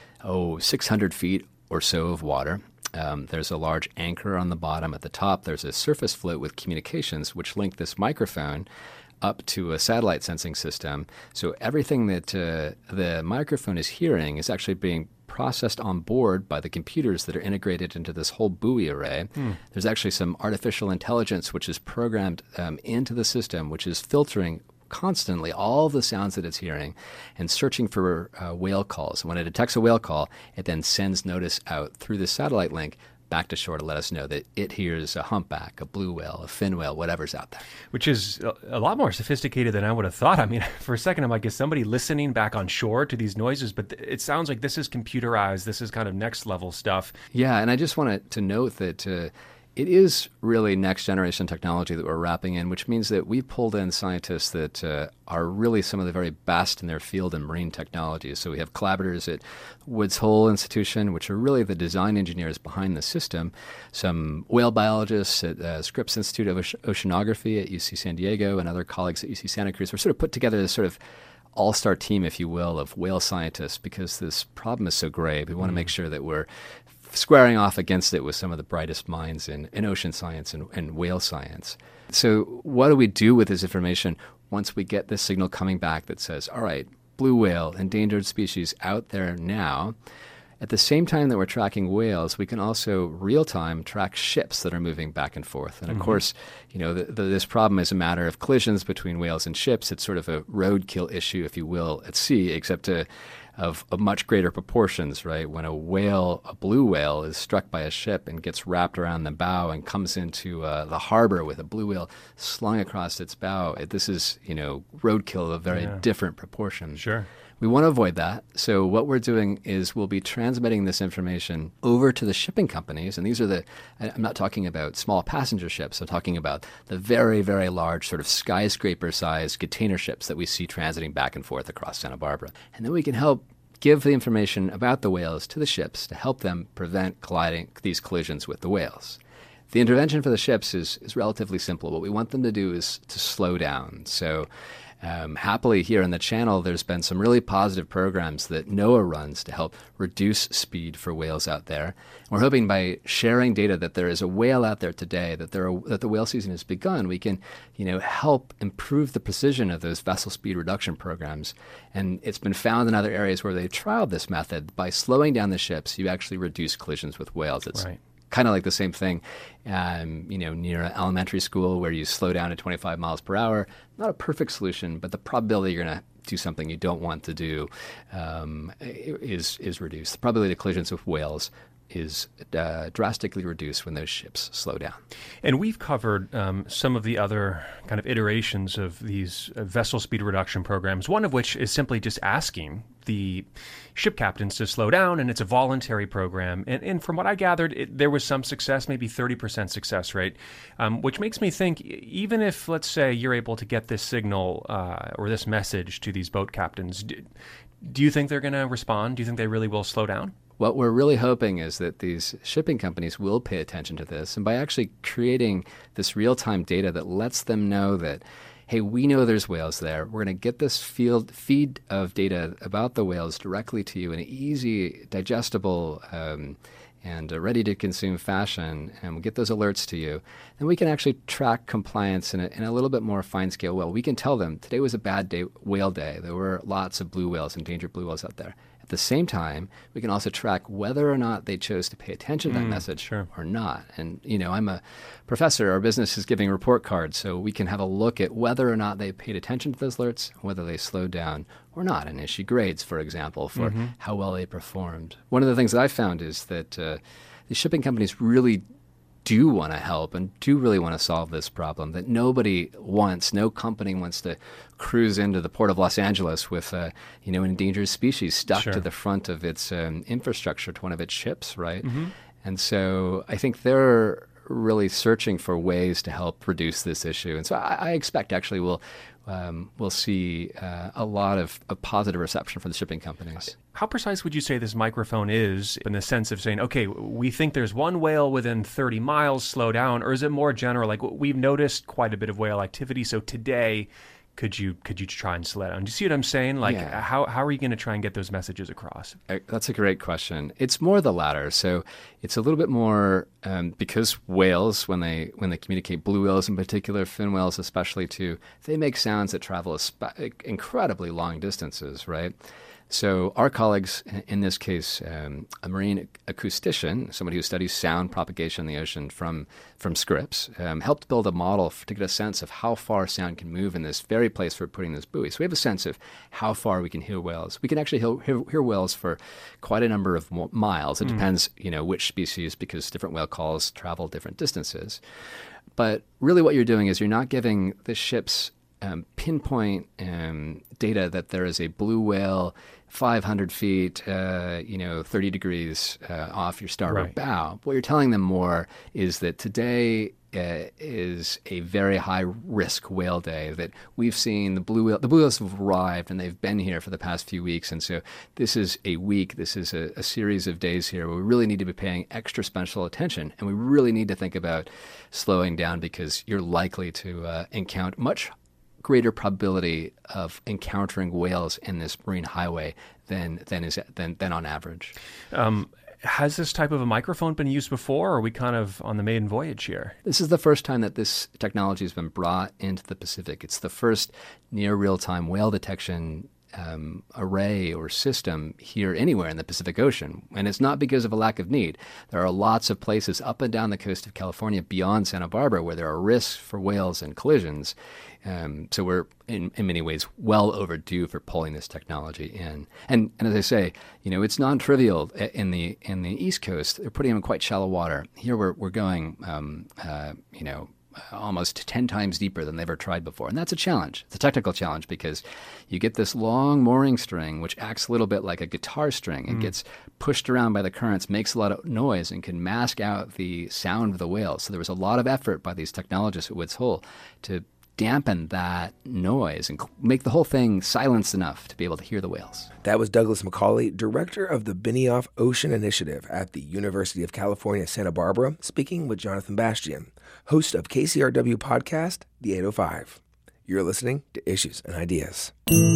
600 feet or so of water. There's a large anchor on the bottom. At the top, there's a surface float with communications, which link this microphone up to a satellite sensing system. So everything that the microphone is hearing is actually being processed on board by the computers that are integrated into this whole buoy array. There's actually some artificial intelligence which is programmed into the system, which is filtering constantly all the sounds that it's hearing and searching for whale calls. When it detects a whale call, it then sends notice out through the satellite link back to shore to let us know that it hears a humpback, a blue whale, a fin whale, whatever's out there. Which is a lot more sophisticated than I would have thought. I mean, for a second, I'm like, is somebody listening back on shore to these noises? But it sounds like this is computerized. This is kind of next level stuff. Yeah, and I just wanted to note that it is really next generation technology that we're wrapping in, which means that we pulled in scientists that are really some of the very best in their field in marine technology. So we have collaborators at Woods Hole Institution, which are really the design engineers behind the system, some whale biologists at Scripps Institute of Oceanography at UC San Diego, and other colleagues at UC Santa Cruz. We're sort of put together this sort of all-star team, if you will, of whale scientists because this problem is so grave. We want to make sure that we're squaring off against it with some of the brightest minds in ocean science and whale science. So what do we do with this information once we get this signal coming back that says, all right, blue whale, endangered species out there now? At the same time that we're tracking whales, we can also real-time track ships that are moving back and forth. And of course, this problem is a matter of collisions between whales and ships. It's sort of a roadkill issue, if you will, at sea, except of much greater proportions, right? When a blue whale, is struck by a ship and gets wrapped around the bow and comes into the harbor with a blue whale slung across its bow, this is, roadkill of a very different proportion. Sure. We want to avoid that. So what we're doing is we'll be transmitting this information over to the shipping companies. And these are I'm not talking about small passenger ships. I'm talking about the very, very large sort of skyscraper-sized container ships that we see transiting back and forth across Santa Barbara. And then we can help give the information about the whales to the ships to help them prevent these collisions with the whales. The intervention for the ships is relatively simple. What we want them to do is to slow down. So Happily, here in the channel, there's been some really positive programs that NOAA runs to help reduce speed for whales out there. We're hoping by sharing data that there is a whale out there today, that the whale season has begun, we can, help improve the precision of those vessel speed reduction programs. And it's been found in other areas where they've trialed this method. By slowing down the ships, you actually reduce collisions with whales. It's kind of like the same thing, near elementary school where you slow down to 25 miles per hour. Not a perfect solution, but the probability you're going to do something you don't want to do is reduced. The probability of collisions with whales is drastically reduced when those ships slow down. And we've covered some of the other kind of iterations of these vessel speed reduction programs, one of which is simply just asking the ship captains to slow down, and it's a voluntary program. And from what I gathered, there was some success, maybe 30% success rate, which makes me think, even if, let's say, you're able to get this signal or this message to these boat captains, do you think they're going to respond? Do you think they really will slow down? What we're really hoping is that these shipping companies will pay attention to this, and by actually creating this real-time data that lets them know that, hey, we know there's whales there. We're going to get this feed of data about the whales directly to you in an easy, digestible, and ready-to-consume fashion, and we'll get those alerts to you. And we can actually track compliance in a little bit more fine-scale way. We can tell them, today was a bad whale day. There were lots of blue whales, endangered blue whales out there. At the same time, we can also track whether or not they chose to pay attention to that message or not. And, I'm a professor. Our business is giving report cards, so we can have a look at whether or not they paid attention to those alerts, whether they slowed down or not, and issue grades, for example, for how well they performed. One of the things that I found is that the shipping companies really do want to help and do really want to solve this problem, that no company wants to cruise into the port of Los Angeles with an endangered species stuck to the front of its infrastructure to one of its ships, right? And so I think they're really searching for ways to help reduce this issue. And so I expect actually we'll see a lot of positive reception from the shipping companies. How precise would you say this microphone is in the sense of saying, okay, we think there's one whale within 30 miles, slow down, or is it more general? Like, we've noticed quite a bit of whale activity, so today, could you try and slow down? Do you see what I'm saying? Like, how are you going to try and get those messages across? That's a great question. It's more the latter. So it's a little bit more because whales, when they communicate, blue whales in particular, fin whales especially too, they make sounds that travel incredibly long distances, right? So our colleagues, in this case, a marine acoustician, somebody who studies sound propagation in the ocean from Scripps, helped build a model to get a sense of how far sound can move in this very place we're putting this buoy. So we have a sense of how far we can hear whales. We can actually hear whales for quite a number of miles. It depends, which species, because different whale calls travel different distances. But really what you're doing is you're not giving the ships pinpoint data that there is a blue whale 500 feet, 30 degrees off your starboard bow. What you're telling them more is that today is a very high risk whale day, that we've seen the blue whales have arrived and they've been here for the past few weeks. And so this is a week, this is a series of days here where we really need to be paying extra special attention. And we really need to think about slowing down because you're likely to encounter much greater probability of encountering whales in this marine highway than on average. Has this type of a microphone been used before, or are we kind of on the maiden voyage here? This is the first time that this technology has been brought into the Pacific. It's the first near real-time whale detection array or system here anywhere in the Pacific Ocean. And it's not because of a lack of need. There are lots of places up and down the coast of California beyond Santa Barbara where there are risks for whales and collisions. So we're in many ways well overdue for pulling this technology in. And as I say, it's non-trivial in the East Coast. They're putting them in quite shallow water. Here we're going, almost 10 times deeper than they've ever tried before. And that's a challenge. It's a technical challenge because you get this long mooring string, which acts a little bit like a guitar string. It gets pushed around by the currents, makes a lot of noise, and can mask out the sound of the whales. So there was a lot of effort by these technologists at Woods Hole to dampen that noise and make the whole thing silenced enough to be able to hear the whales. That was Douglas McCauley, director of the Benioff Ocean Initiative at the University of California, Santa Barbara, speaking with Jonathan Bastian, host of KCRW podcast, The 805. You're listening to Issues and Ideas.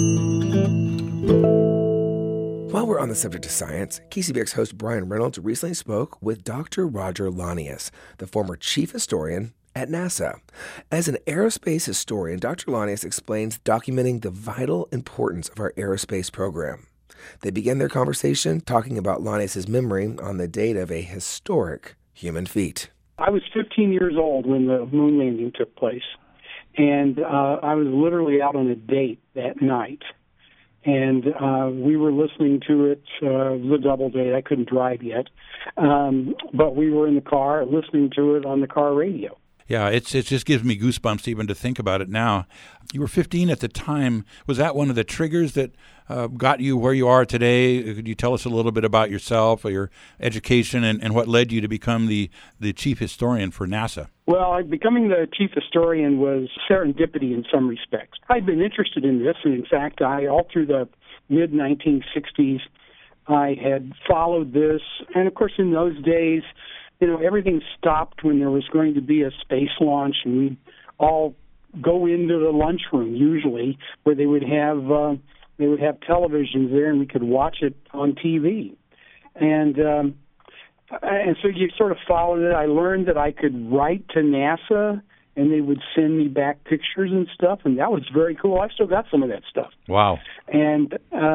While we're on the subject of science, KCBX host Brian Reynolds recently spoke with Dr. Roger Lanius, the former chief historian at NASA. As an aerospace historian, Dr. Lanius explains documenting the vital importance of our aerospace program. They began their conversation talking about Lanius' memory on the date of a historic human feat. I was 15 years old when the moon landing took place, and I was literally out on a date that night. And we were listening to it. It was a double date. I couldn't drive yet. But we were in the car listening to it on the car radio. Yeah, it just gives me goosebumps even to think about it now. You were 15 at the time. Was that one of the triggers that got you where you are today? Could you tell us a little bit about yourself or your education and what led you to become the chief historian for NASA? Well, becoming the chief historian was serendipity in some respects. I'd been interested in this, and in fact, all through the mid-1960s, I had followed this. And of course, in those days, everything stopped when there was going to be a space launch, and we'd all go into the lunchroom usually, where they would have televisions there, and we could watch it on TV. And so you sort of followed it. I learned that I could write to NASA, and they would send me back pictures and stuff, and that was very cool. I still got some of that stuff. Wow. And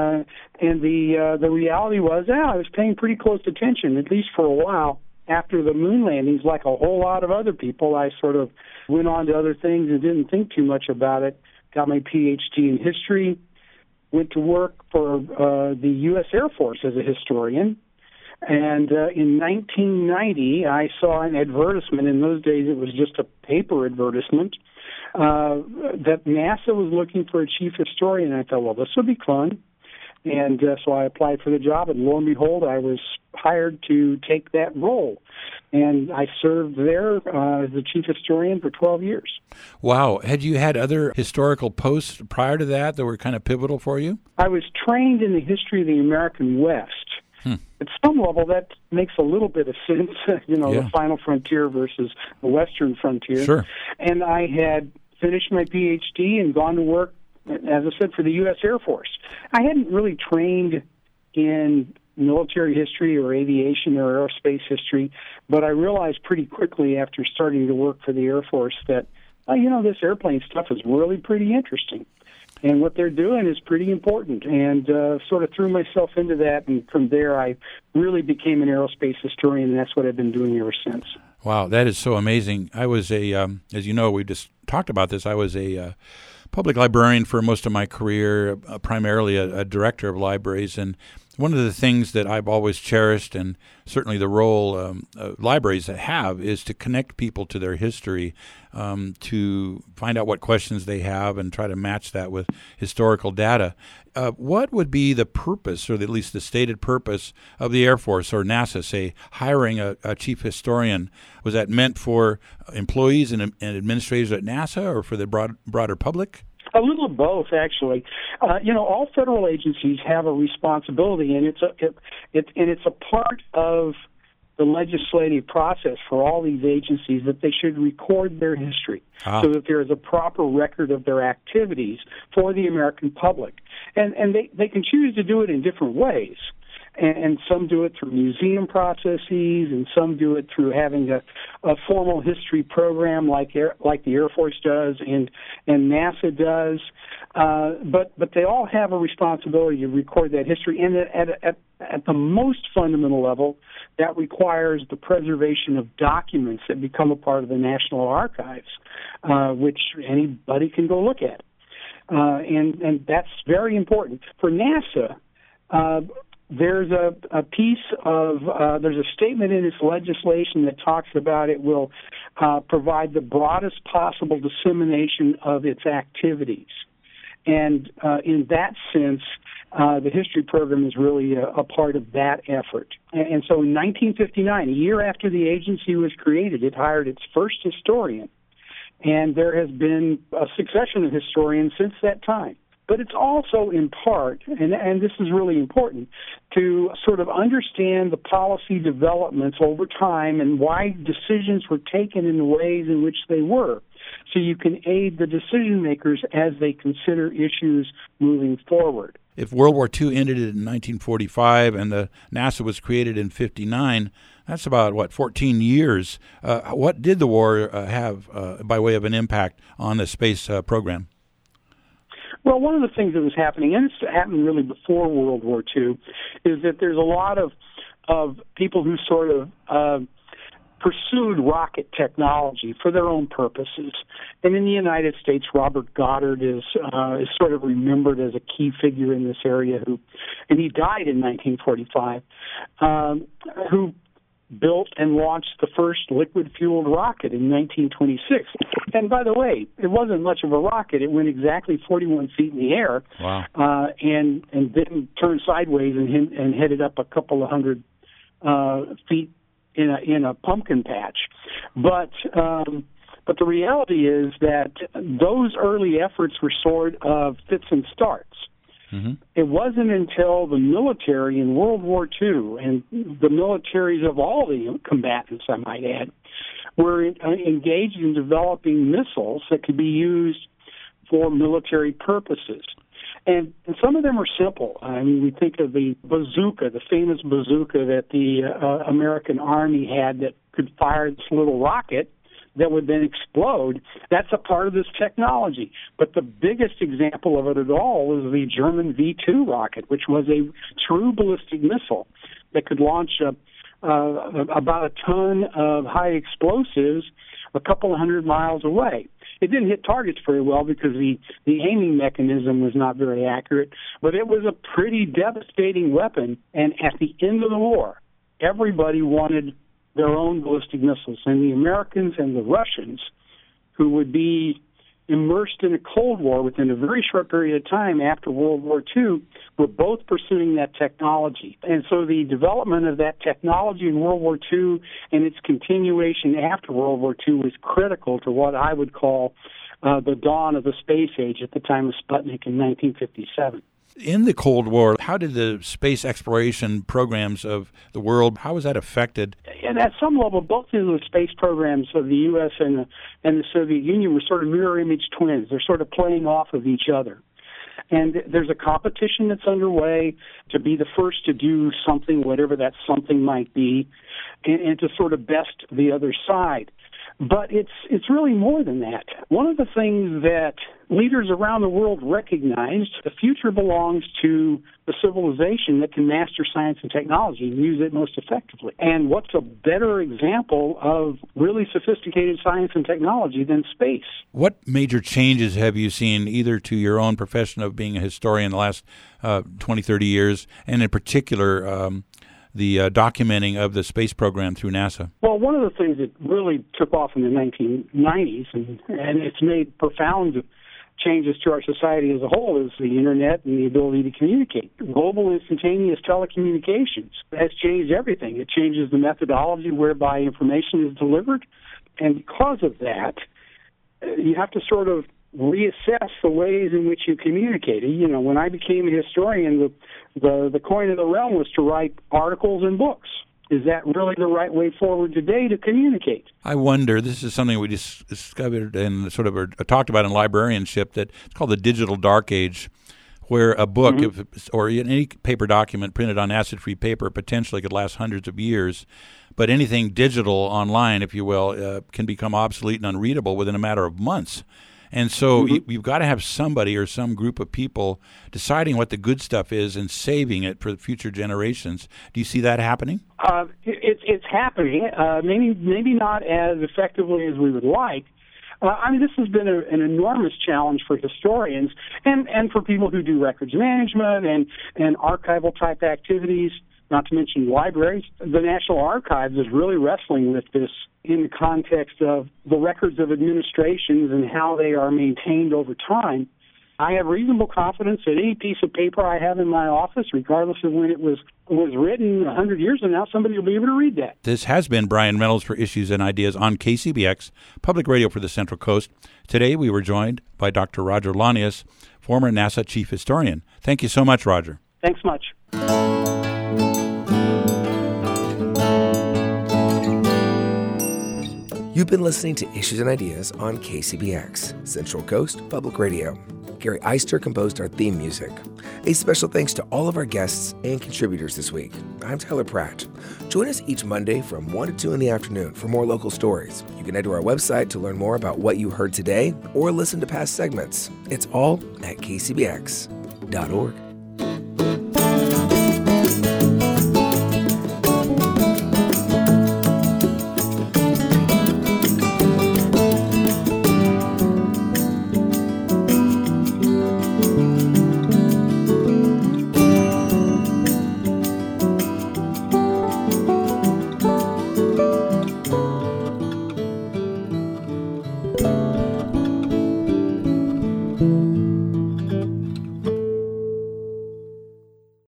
the reality was, I was paying pretty close attention, at least for a while. After the moon landings, like a whole lot of other people, I sort of went on to other things and didn't think too much about it. Got my PhD in history, went to work for the U.S. Air Force as a historian. And in 1990, I saw an advertisement. In those days, it was just a paper advertisement that NASA was looking for a chief historian. And I thought, well, this would be fun. And so I applied for the job, and lo and behold, I was hired to take that role. And I served there as the chief historian for 12 years. Wow. Had you had other historical posts prior to that were kind of pivotal for you? I was trained in the history of the American West. At some level, that makes a little bit of sense, the final frontier versus the western frontier. Sure. And I had finished my PhD and gone to work, as I said, for the U.S. Air Force. I hadn't really trained in military history or aviation or aerospace history, but I realized pretty quickly after starting to work for the Air Force that, this airplane stuff is really pretty interesting. And what they're doing is pretty important, and sort of threw myself into that, and from there I really became an aerospace historian, and that's what I've been doing ever since. Wow, that is so amazing. I was as you know, we just talked about this, I was a public librarian for most of my career, primarily a director of libraries, and one of the things that I've always cherished, and certainly the role libraries have, is to connect people to their history, to find out what questions they have and try to match that with historical data. What would be the purpose, or at least the stated purpose, of the Air Force or NASA, say, hiring a chief historian? Was that meant for employees and administrators at NASA, or for the broader public? A little of both, actually. All federal agencies have a responsibility, and it's a part of the legislative process for all these agencies that they should record their history so that there is a proper record of their activities for the American public. And they can choose to do it in different ways. And some do it through museum processes, and some do it through having a formal history program like the Air Force does and NASA does. But they all have a responsibility to record that history. And at the most fundamental level, that requires the preservation of documents that become a part of the National Archives, which anybody can go look at. And that's very important. For NASA, there's a piece of there's a statement in its legislation that talks about it will provide the broadest possible dissemination of its activities, and in that sense, the history program is really a part of that effort. And so, in 1959, a year after the agency was created, it hired its first historian, and there has been a succession of historians since that time. But it's also in part, and this is really important, to sort of understand the policy developments over time and why decisions were taken in the ways in which they were. so you can aid the decision makers as they consider issues moving forward. If World War II ended in 1945 and the NASA was created in 59, that's about, 14 years. What did the war have by way of an impact on the space program? Well, one of the things that was happening, and it's happened really before World War II, is that there's a lot of people who sort of pursued rocket technology for their own purposes. And in the United States, Robert Goddard is sort of remembered as a key figure in this area, and he died in 1945, who built and launched the first liquid-fueled rocket in 1926. And by the way, it wasn't much of a rocket. It went exactly 41 feet in the air. Wow. And then turned sideways and headed up a couple of hundred feet in a pumpkin patch. But the reality is that those early efforts were sort of fits and starts. Mm-hmm. It wasn't until the military in World War II, and the militaries of all the combatants, I might add, were engaged in developing missiles that could be used for military purposes. And some of them are simple. I mean, we think of the bazooka, the famous bazooka that the American Army had that could fire this little rocket that would then explode. That's a part of this technology. But the biggest example of it at all is the German V-2 rocket, which was a true ballistic missile that could launch about a ton of high explosives a couple of 100 miles away. It didn't hit targets very well because the aiming mechanism was not very accurate, but it was a pretty devastating weapon. And at the end of the war, everybody wanted their own ballistic missiles, and the Americans and the Russians, who would be immersed in a Cold War within a very short period of time after World War II, were both pursuing that technology. And so the development of that technology in World War II and its continuation after World War II was critical to what I would call the dawn of the space age at the time of Sputnik in 1957. In the Cold War, how did the space exploration programs of the world, how was that affected? And at some level, both of the space programs of the U.S. and the Soviet Union were sort of mirror image twins. They're sort of playing off of each other. And there's a competition that's underway to be the first to do something, whatever that something might be, and to sort of best the other side. But it's really more than that. One of the things that leaders around the world recognized, the future belongs to the civilization that can master science and technology and use it most effectively. And what's a better example of really sophisticated science and technology than space? What major changes have you seen either to your own profession of being a historian the last 20, 30 years, and in particular the documenting of the space program through NASA? Well, one of the things that really took off in the 1990s, and it's made profound changes to our society as a whole, is the Internet and the ability to communicate. Global instantaneous telecommunications has changed everything. It changes the methodology whereby information is delivered, and because of that, you have to sort of reassess the ways in which you communicate. You know, when I became a historian, the coin of the realm was to write articles and books. Is that really the right way forward today to communicate? I wonder, this is something we just discovered and sort of talked about in librarianship, that it's called the digital dark age, where a book or any paper document printed on acid-free paper potentially could last hundreds of years. But anything digital online, if you will, can become obsolete and unreadable within a matter of months. And so you've got to have somebody or some group of people deciding what the good stuff is and saving it for future generations. Do you see that happening? It's happening, maybe not as effectively as we would like. I mean, this has been an enormous challenge for historians and for people who do records management and archival-type activities, not to mention libraries. The National Archives is really wrestling with this in the context of the records of administrations and how they are maintained over time. I have reasonable confidence that any piece of paper I have in my office, regardless of when it was written 100 years from now, somebody will be able to read that. This has been Brian Reynolds for Issues and Ideas on KCBX, Public Radio for the Central Coast. Today we were joined by Dr. Roger Launius, former NASA Chief Historian. Thank you so much, Roger. Thanks much. You've You've been listening to Issues and Ideas on KCBX, Central Coast Public Radio. Gary Eister composed our theme music. A special thanks to all of our guests and contributors this week. I'm Tyler Pratt. Join us each Monday from 1 to 2 in the afternoon for more local stories. You can head to our website to learn more about what you heard today or listen to past segments. It's all at kcbx.org.